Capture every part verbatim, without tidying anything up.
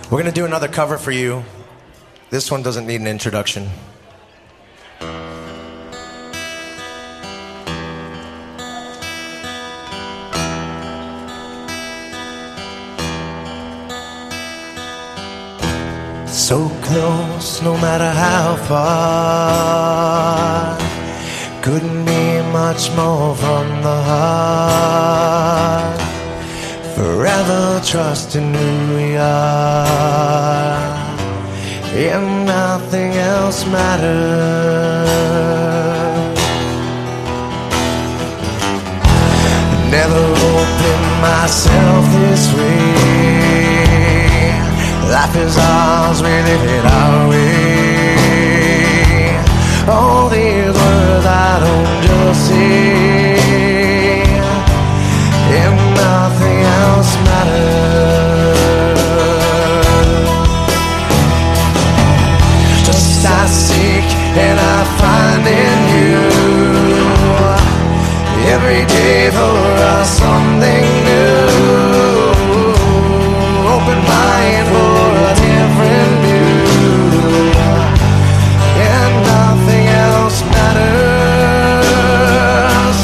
We're gonna do another cover for you. This one doesn't need an introduction. So close, no matter how far. Couldn't be much more from the heart. Forever trusting who we are, and nothing else matters. Never opened myself this way. Life is ours, we live it our way. All these words I don't just say, and nothing else matters. Just I seek and I find in you, every day for us something new. Open mind for a different view, and nothing else matters.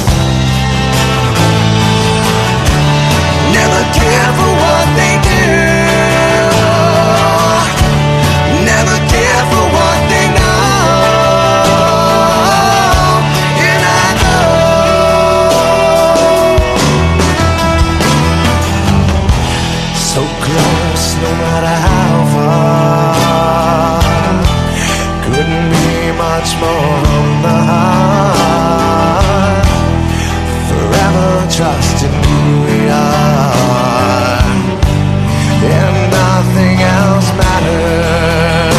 Never care for what they do, never care for what they know, and I know so close, no matter how far. Couldn't be much more from the heart. Forever trusting who we are, and nothing else matters.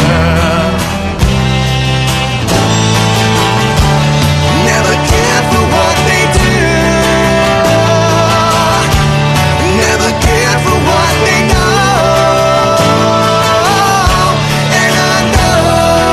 Never care for what they do, never care for what they know, and I know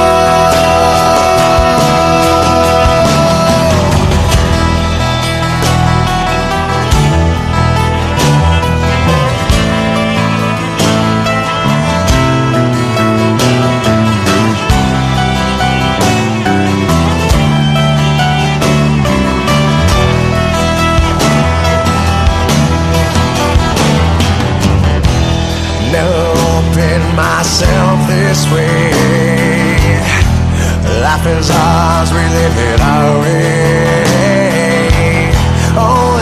never open myself this way. Life is ours, we live it our way. Oh,